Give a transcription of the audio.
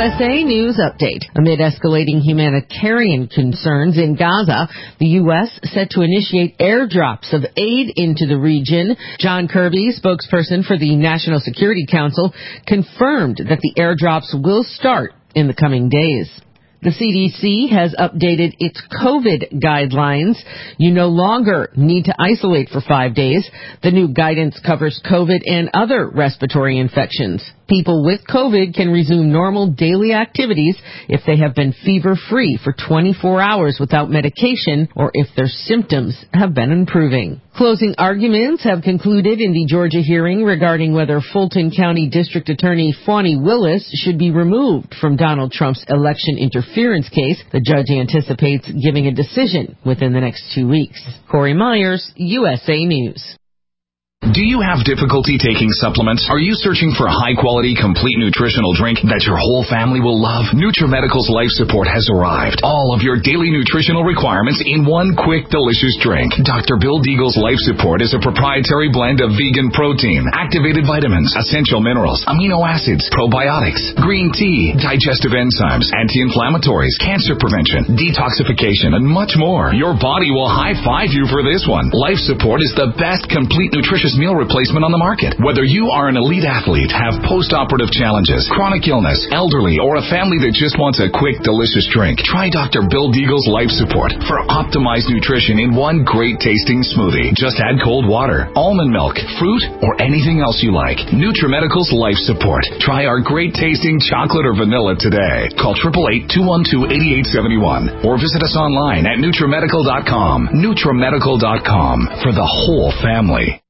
USA News Update. Amid escalating humanitarian concerns in Gaza, the U.S. set to initiate airdrops of aid into the region. John Kirby, spokesperson for the National Security Council, confirmed that the airdrops will start in the coming days. The CDC has updated its COVID guidelines. You no longer need to isolate for 5 days. The new guidance covers COVID and other respiratory infections. People with COVID can resume normal daily activities if they have been fever-free for 24 hours without medication or if their symptoms have been improving. Closing arguments have concluded in the Georgia hearing regarding whether Fulton County District Attorney Fani Willis should be removed from Donald Trump's election interference case. The judge anticipates giving a decision within the next 2 weeks. Corey Myers, USA News. Do you have difficulty taking supplements? Are you searching for a high-quality, complete nutritional drink that your whole family will love? NutriMedical's Life Support has arrived. All of your daily nutritional requirements in one quick, delicious drink. Dr. Bill Deagle's Life Support is a proprietary blend of vegan protein, activated vitamins, essential minerals, amino acids, probiotics, green tea, digestive enzymes, anti-inflammatories, cancer prevention, detoxification, and much more. Your body will high-five you for this one. Life Support is the best complete nutritious meal replacement on the market. Whether you are an elite athlete, have post-operative challenges, chronic illness, elderly, or a family that just wants a quick, delicious drink, try Dr. Bill Deagle's Life Support for optimized nutrition in one great tasting smoothie. Just add cold water, almond milk, fruit, or anything else you like. NutriMedical's Life Support. Try our great tasting chocolate or vanilla today. Call 888-212-8871 or visit us online at NutriMedical.com. NutriMedical.com for the whole family.